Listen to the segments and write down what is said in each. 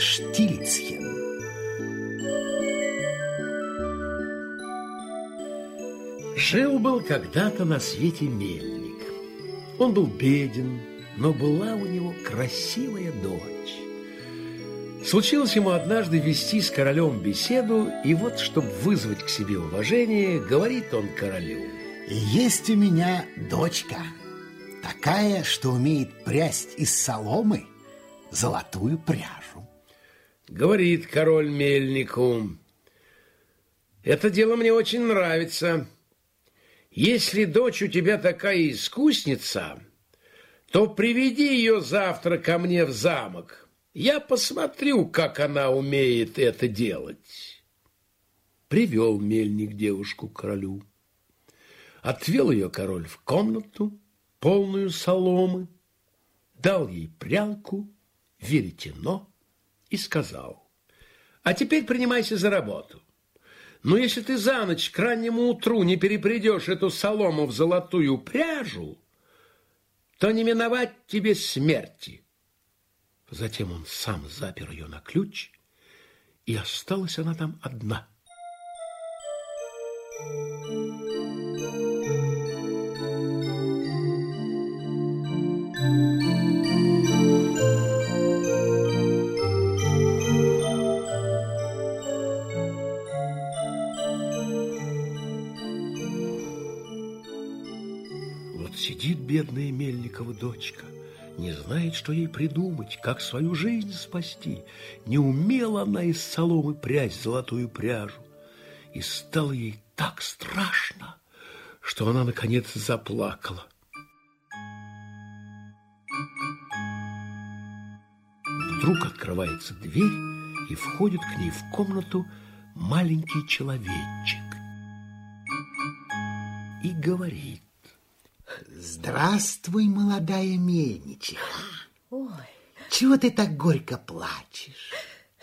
Штильцхен. Жил-был когда-то на свете мельник. Он был беден, но была у него красивая дочь. Случилось ему однажды вести с королем беседу, и вот, чтобы вызвать к себе уважение, говорит он королю: «Есть у меня дочка, такая, что умеет прясть из соломы золотую пряжу». Говорит король мельнику: «Это дело мне очень нравится. Если дочь у тебя такая искусница, то приведи ее завтра ко мне в замок. Я посмотрю, как она умеет это делать». Привел мельник девушку к королю. Отвел ее король в комнату, полную соломы, дал ей прялку, веретено и сказал: «А теперь принимайся за работу. Но если ты за ночь к раннему утру не перепрядешь эту солому в золотую пряжу, то не миновать тебе смерти». Затем он сам запер ее на ключ, и осталась она там одна. Вот сидит бедная Мельникова дочка, не знает, что ей придумать, как свою жизнь спасти. Не умела она из соломы прясть золотую пряжу. И стало ей так страшно, что она, наконец, заплакала. Вдруг открывается дверь, и входит к ней в комнату маленький человечек. И говорит: «Здравствуй, молодая мельничиха. Ой. Чего ты так горько плачешь?»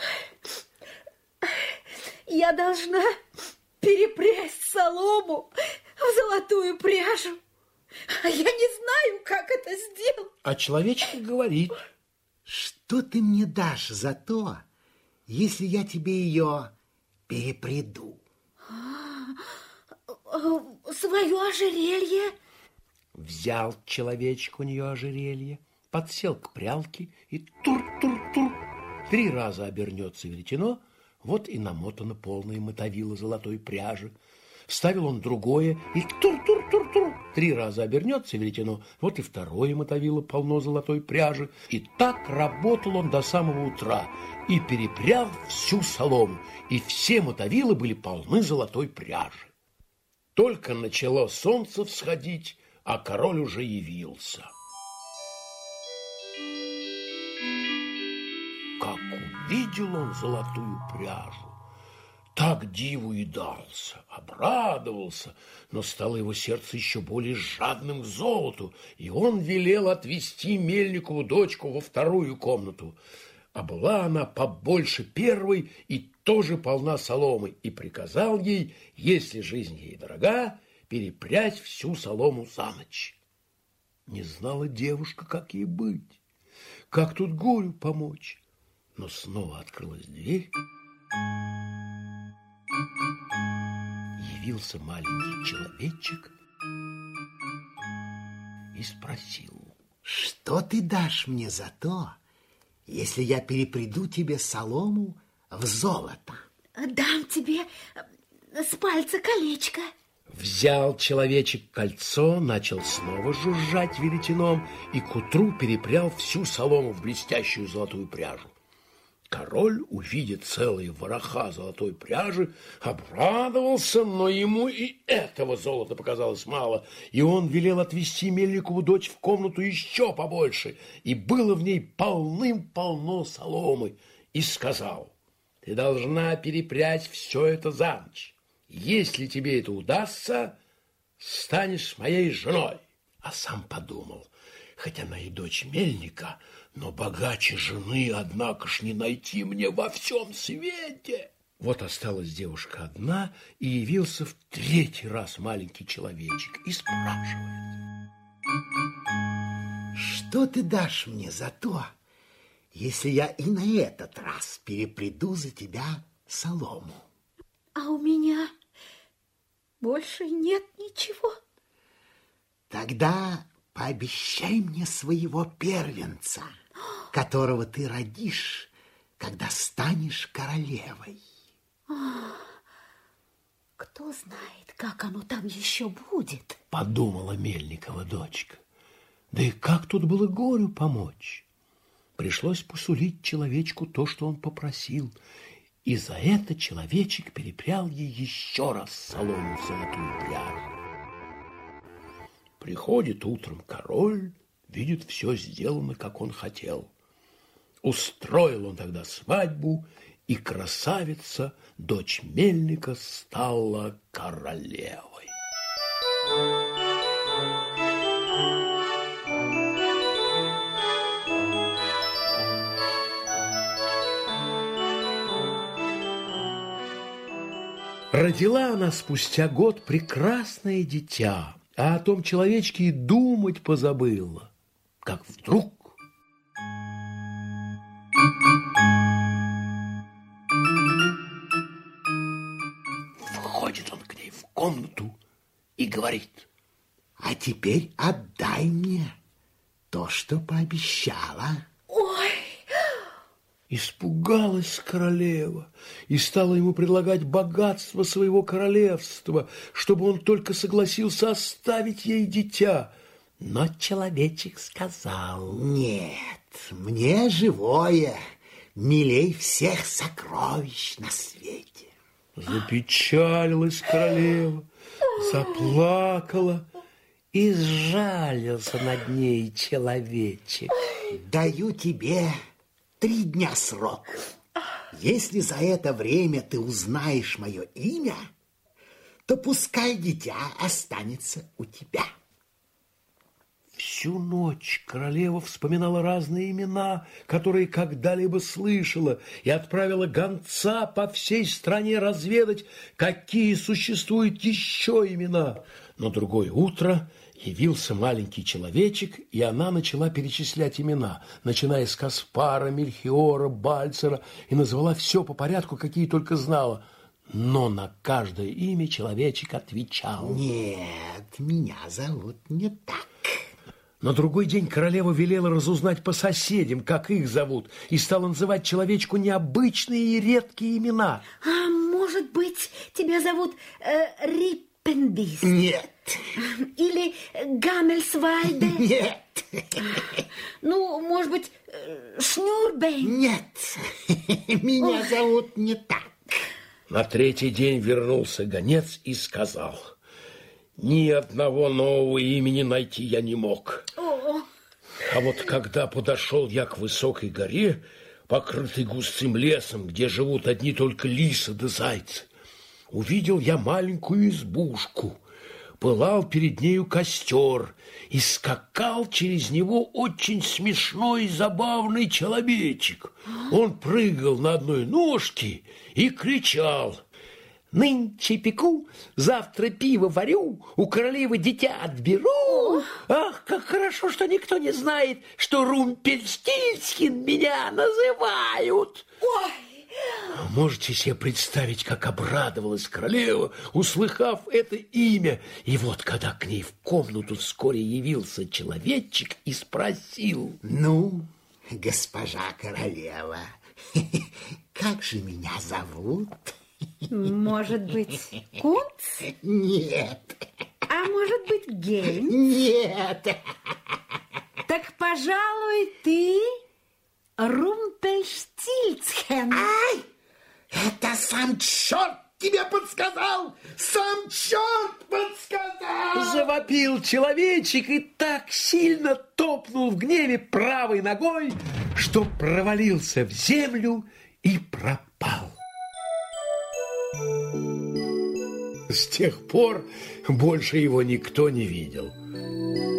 «Я должна перепрясть солому в золотую пряжу, а я не знаю, как это сделать». А человечек говорит: «Что ты мне дашь за то, если я тебе ее перепряду?» «Свое ожерелье». Взял человечек у нее ожерелье, подсел к прялке и тур-тур-тур. 3 раза обернется веретено, вот и намотано полное мотовило золотой пряжи. Вставил он другое, и тур-тур-тур-тур. 3 раза обернется веретено, вот и второе мотовило полно золотой пряжи. И так работал он до самого утра, и перепрял всю солому, и все мотовилы были полны золотой пряжи. Только начало солнце всходить, а король уже явился. Как увидел он золотую пряжу, так диву и дался, обрадовался, но стало его сердце еще более жадным к золоту, и он велел отвести Мельникову дочку во вторую комнату. А была она побольше первой и тоже полна соломы, и приказал ей, если жизнь ей дорога, перепрять всю солому за ночь. Не знала девушка, как ей быть, как тут горю помочь. Но снова открылась дверь. Явился маленький человечек и спросил: «Что ты дашь мне за то, если я перепряду тебе солому в золото?» «Дам тебе с пальца колечко». Взял человечек кольцо, начал снова жужжать веретеном и к утру перепрял всю солому в блестящую золотую пряжу. Король, увидя целые вороха золотой пряжи, обрадовался, но ему и этого золота показалось мало, и он велел отвести Мельникову дочь в комнату еще побольше, и было в ней полным-полно соломы, и сказал: «Ты должна перепрять все это за ночь. Если тебе это удастся, станешь моей женой». А сам подумал: хоть она и дочь мельника, но богаче жены, однако ж, не найти мне во всем свете. Вот осталась девушка одна, и явился в 3-й раз маленький человечек и спрашивает: «Что ты дашь мне за то, если я и на этот раз перепреду за тебя солому? А у меня больше нет ничего. Тогда пообещай мне своего первенца, которого ты родишь, когда станешь королевой. Кто знает, как оно там еще будет? Подумала Мельникова дочка. Да и как тут было горю помочь? Пришлось посулить человечку то, что он попросил, и за это человечек перепрял ей еще раз солому в золотую пряжу. Приходит утром король, видит, все сделано, как он хотел. Устроил он тогда свадьбу, и красавица, дочь мельника, стала королевой. Родила она спустя год прекрасное дитя, а о том человечке и думать позабыла, как вдруг... Входит он к ней в комнату и говорит: а теперь отдай мне то, что пообещала. Ой! Испугалась королева и стала ему предлагать богатство своего королевства, чтобы он только согласился оставить ей дитя. Но человечек сказал: нет, мне живое милей всех сокровищ на свете. Запечалилась королева, заплакала, и сжалился над ней человечек. Даю тебе 3 дня срок. Если за это время ты узнаешь мое имя, то пускай дитя останется у тебя. Всю ночь королева вспоминала разные имена, которые когда-либо слышала, и отправила гонца по всей стране разведать, какие существуют еще имена. На другое утро явился маленький человечек, и она начала перечислять имена, начиная с Каспара, Мельхиора, Бальцера, и назвала все по порядку, какие только знала. Но на каждое имя человечек отвечал: нет, меня зовут не так. На другой день королева велела разузнать по соседям, как их зовут, и стала называть человечку необычные и редкие имена. А может быть, тебя зовут Риппенбис? Нет. Или Гаммельсвальде? Нет. Ну, может быть, Шнюрбейн? Нет, меня зовут не так. На 3-й день вернулся гонец и сказал: ни одного нового имени найти я не мог. А вот когда подошел я к высокой горе, покрытой густым лесом, где живут одни только лисы да зайцы, увидел я маленькую избушку. Пылал перед нею костер, и скакал через него очень смешной и забавный человечек. Он прыгал на одной ножке и кричал: нынче пеку, завтра пиво варю, у королевы дитя отберу. Ах, как хорошо, что никто не знает, что Румпельштильцхен меня называют. Ой! Можете себе представить, как обрадовалась королева, услыхав это имя. И вот, когда к ней в комнату вскоре явился человечек и спросил: ну, госпожа королева, как же меня зовут? Может быть, Кунц? Нет. А может быть, Гейм? Нет. Так, пожалуй, ты Румпельштильцхен. Ай! Это сам черт тебе подсказал! Сам черт подсказал! Завопил человечек и так сильно топнул в гневе правой ногой, что провалился в землю и пропал. С тех пор больше его никто не видел.